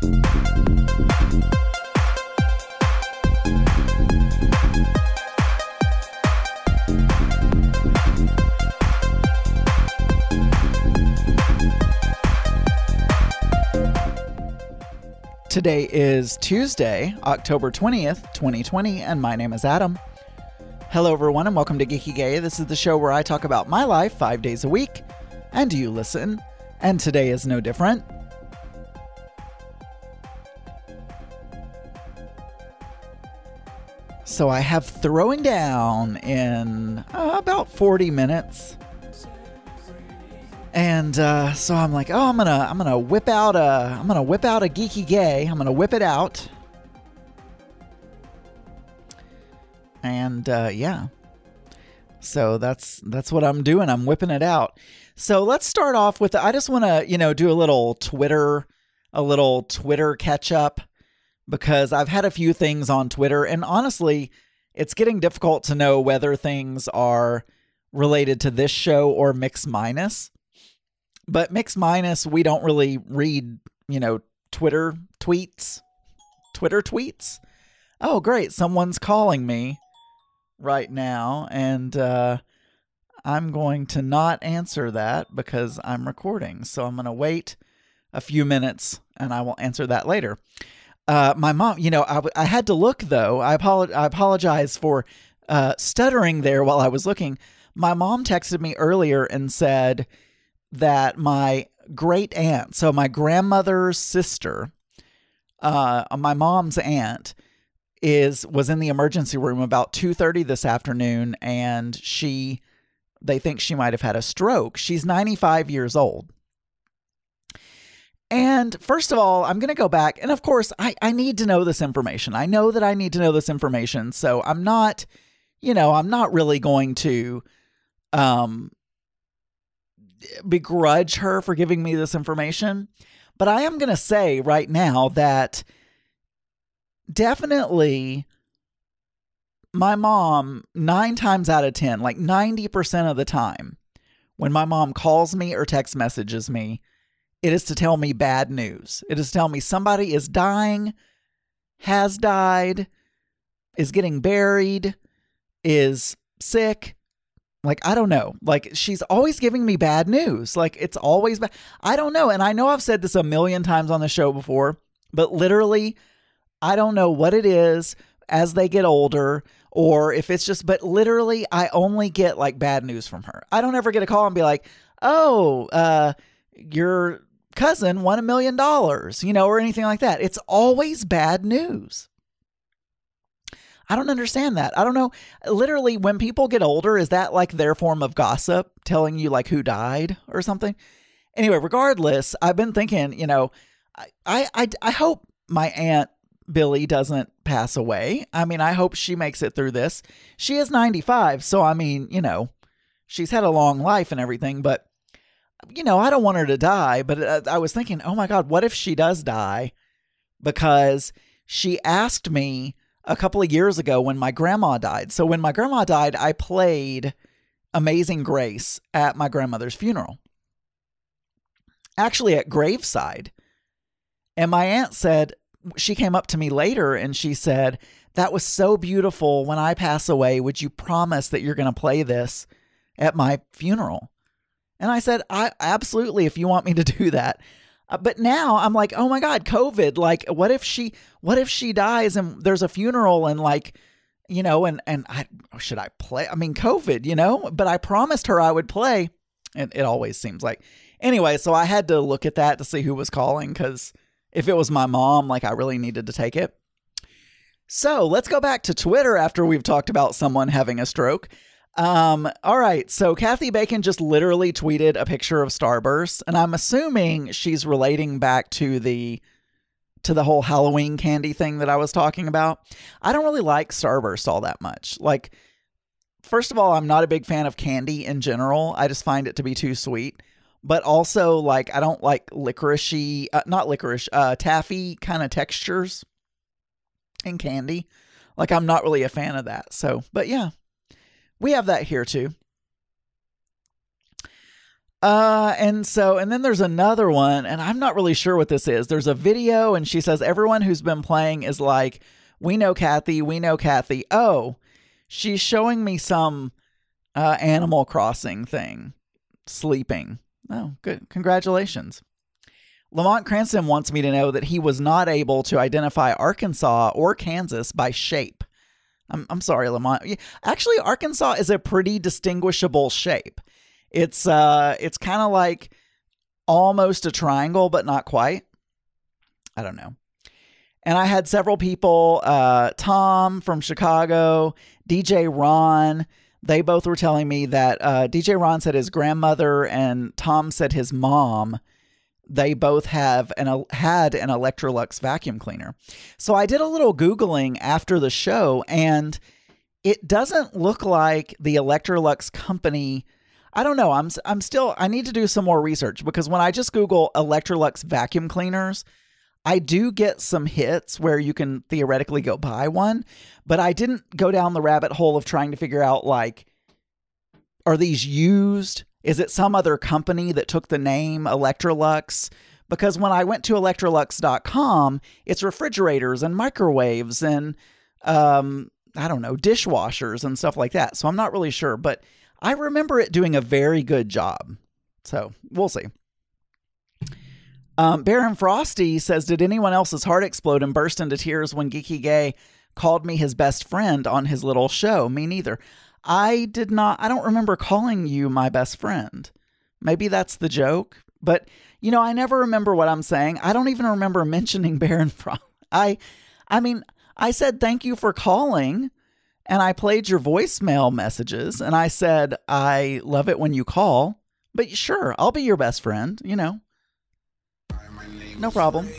Today is Tuesday, October 20th, 2020, and my name is Adam. Hello everyone and welcome to Geeky Gay. This is the show where I talk about my life 5 days a week, and you listen, and today is no different. So I have throwing down in about 40 minutes. And so I'm like, oh, I'm gonna whip out a Geeky Gay. I'm gonna whip it out, and yeah. So that's what I'm doing. I'm whipping it out. So let's start off with. I just want to do a little Twitter catch up, because I've had a few things on Twitter, and honestly, it's getting difficult to know whether things are related to this show or Mix Minus. But Mix Minus, we don't really read, Twitter tweets. Oh, great. Someone's calling me right now, and I'm going to not answer that because I'm recording. So I'm going to wait a few minutes, and I will answer that later. My mom, I had to look, though. I apologize for stuttering there while I was looking. My mom texted me earlier and said that my great aunt, so my grandmother's sister, my mom's aunt, was in the emergency room about 2:30 this afternoon, and they think she might have had a stroke. She's 95 years old. And first of all, I'm going to go back, and of course, I need to know this information. I know that I need to know this information, so I'm not really going to begrudge her for giving me this information, but I am going to say right now that definitely my mom, 9 times out of 10, like 90% of the time, when my mom calls me or text messages me, it is to tell me bad news. It is to tell me somebody is dying, has died, is getting buried, is sick. Like, I don't know. Like, she's always giving me bad news. Like, it's always bad. I don't know. And I know I've said this a million times on the show before, but literally, I don't know what it is as they get older, or if it's just, but literally, I only get like bad news from her. I don't ever get a call and be like, oh, your cousin won $1 million, or anything like that. It's always bad news. I don't understand that. I don't know. Literally, when people get older, is that like their form of gossip, telling you like who died or something? Anyway, regardless, I've been thinking, I hope my Aunt Billy doesn't pass away. I mean, I hope she makes it through this. She is 95, so I mean, she's had a long life and everything, but I don't want her to die. But I was thinking, oh my God, what if she does die? Because she asked me a couple of years ago when my grandma died. So when my grandma died, I played Amazing Grace at my grandmother's funeral. Actually at graveside. And my aunt said, she came up to me later and she said, that was so beautiful. When I pass away, would you promise that you're going to play this at my funeral? And I said, I absolutely, if you want me to do that. But now I'm like, oh my God, COVID. Like, what if she dies and there's a funeral and like, should I play? I mean, COVID, but I promised her I would play. And it always seems like, anyway, so I had to look at that to see who was calling, because if it was my mom, like I really needed to take it. So let's go back to Twitter after we've talked about someone having a stroke. All right. So Kathy Bacon just literally tweeted a picture of Starburst, and I'm assuming she's relating back to the whole Halloween candy thing that I was talking about. I don't really like Starburst all that much. Like, first of all, I'm not a big fan of candy in general. I just find it to be too sweet. But also, like, I don't like taffy kind of textures in candy. Like, I'm not really a fan of that. So, but yeah. We have that here too. And then there's another one, and I'm not really sure what this is. There's a video, and she says everyone who's been playing is like, we know Kathy, we know Kathy. Oh, she's showing me some Animal Crossing thing. Sleeping. Oh, good. Congratulations. Lamont Cranston wants me to know that he was not able to identify Arkansas or Kansas by shape. I'm sorry, Lamont. Actually, Arkansas is a pretty distinguishable shape. It's kind of like almost a triangle, but not quite. I don't know. And I had several people, Tom from Chicago, DJ Ron. They both were telling me that DJ Ron said his grandmother and Tom said his mom, they both had an Electrolux vacuum cleaner. So I did a little Googling after the show, and it doesn't look like the Electrolux company. I don't know. I need to do some more research, because when I just Google Electrolux vacuum cleaners, I do get some hits where you can theoretically go buy one, but I didn't go down the rabbit hole of trying to figure out, like, are these used? Is it some other company that took the name Electrolux? Because when I went to Electrolux.com, it's refrigerators and microwaves and, I don't know, dishwashers and stuff like that. So I'm not really sure, but I remember it doing a very good job. So we'll see. Baron Frosty says, did anyone else's heart explode and burst into tears when Geeky Gay called me his best friend on his little show? Me neither. I did not. I don't remember calling you my best friend. Maybe that's the joke. But, I never remember what I'm saying. I don't even remember mentioning Baron Frosty. I mean, I said thank you for calling, and I played your voicemail messages, and I said I love it when you call. But sure, I'll be your best friend, No problem.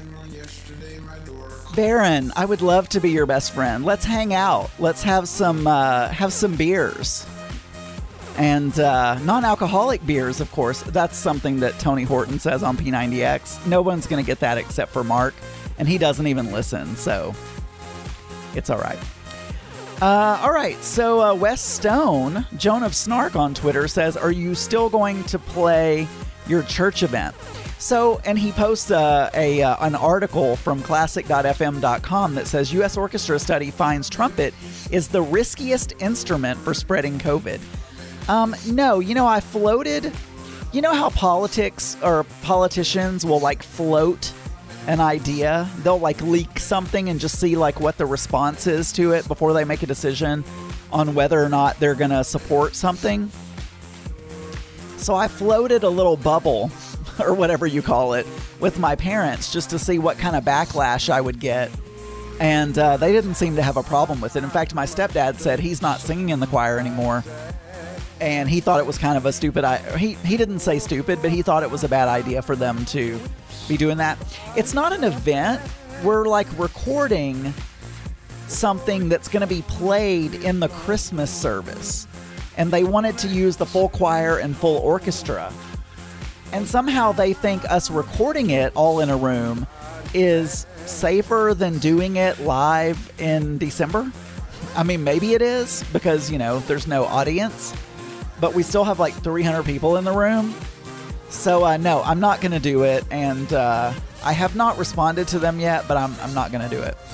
Baron, I would love to be your best friend. Let's hang out. Let's have some beers. And non-alcoholic beers, of course. That's something that Tony Horton says on P90X. No one's going to get that except for Mark. And he doesn't even listen, so it's all right. All right, so Wes Stone, Joan of Snark on Twitter, says, are you still going to play your church event? So, and he posts an article from classic.fm.com that says U.S. Orchestra study finds trumpet is the riskiest instrument for spreading COVID. No, I floated, how politics or politicians will float an idea. They'll leak something and just see what the response is to it before they make a decision on whether or not they're going to support something. So I floated a little bubble or whatever you call it, with my parents just to see what kind of backlash I would get. And they didn't seem to have a problem with it. In fact, my stepdad said he's not singing in the choir anymore. And he thought it was kind of a stupid... He didn't say stupid, but he thought it was a bad idea for them to be doing that. It's not an event. We're recording something that's going to be played in the Christmas service. And they wanted to use the full choir and full orchestra. And somehow they think us recording it all in a room is safer than doing it live in December. I mean, maybe it is because, there's no audience. But we still have 300 people in the room. So, no, I'm not going to do it. And I have not responded to them yet, but I'm not going to do it.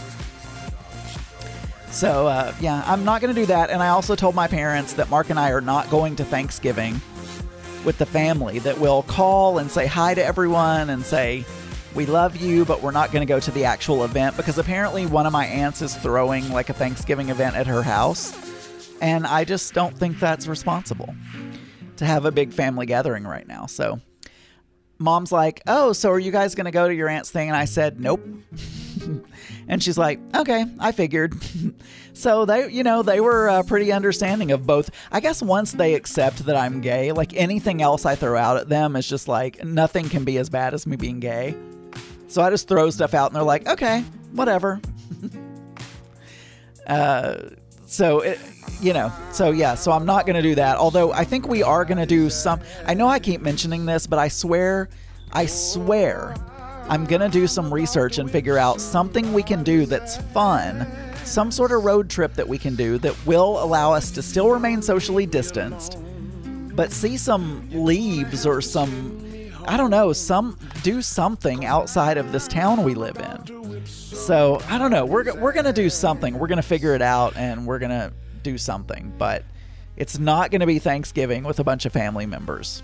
So, yeah, I'm not going to do that. And I also told my parents that Mark and I are not going to Thanksgiving with the family, that we'll call and say hi to everyone and say we love you, but we're not going to go to the actual event because apparently one of my aunts is throwing a Thanksgiving event at her house, and I just don't think that's responsible to have a big family gathering right now. So Mom's like, oh, so are you guys going to go to your aunt's thing? And I said, nope. And she's like, okay, I figured. So they were pretty understanding of both. I guess once they accept that I'm gay, anything else I throw out at them is just nothing can be as bad as me being gay. So I just throw stuff out and they're like, okay, whatever. So I'm not going to do that. Although I think we are going to do I know I keep mentioning this, but I swear I'm going to do some research and figure out something we can do that's fun, some sort of road trip that we can do that will allow us to still remain socially distanced, but see some leaves or I don't know, do something outside of this town we live in. So I don't know. We're going to do something. We're going to figure it out, and we're going to do something, but it's not going to be Thanksgiving with a bunch of family members.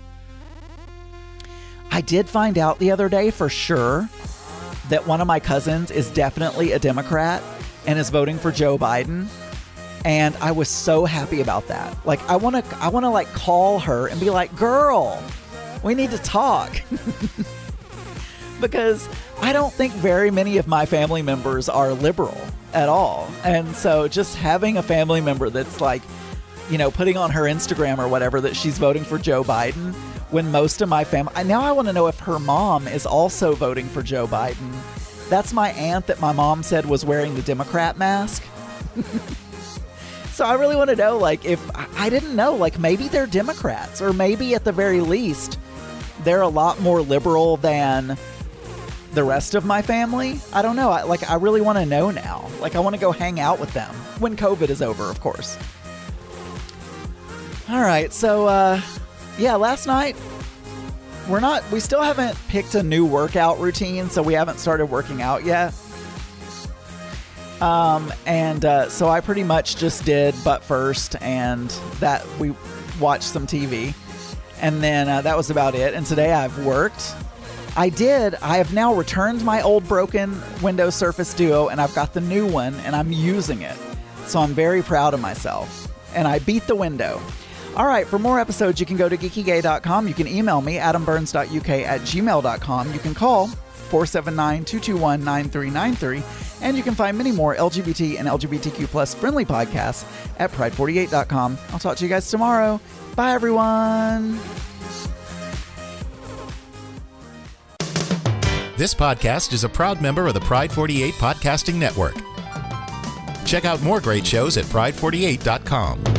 I did find out the other day for sure that one of my cousins is definitely a Democrat and is voting for Joe Biden. And I was so happy about that. Like, I want to like call her and be like, girl, we need to talk. Because I don't think very many of my family members are liberal at all. And so just having a family member that's like, putting on her Instagram or whatever that she's voting for Joe Biden, when most of my family, now I want to know if her mom is also voting for Joe Biden. That's my aunt that my mom said was wearing the Democrat mask. So I really want to know, like, if I didn't know, like, maybe they're Democrats, or maybe at the very least they're a lot more liberal than the rest of my family. I don't know. I really want to know now. Like, I want to go hang out with them when COVID is over, of course. All right. So, last night we still haven't picked a new workout routine, so we haven't started working out yet. So I pretty much just did butt first, and that we watched some TV, and then that was about it. And today I've worked. I have now returned my old broken Windows Surface Duo, and I've got the new one, and I'm using it. So I'm very proud of myself. And I beat the window. All right, for more episodes, you can go to geekygay.com. You can email me, adamburns.uk@gmail.com. You can call 479-221-9393. And you can find many more LGBT and LGBTQ plus friendly podcasts at pride48.com. I'll talk to you guys tomorrow. Bye, everyone. This podcast is a proud member of the Pride 48 Podcasting Network. Check out more great shows at pride48.com.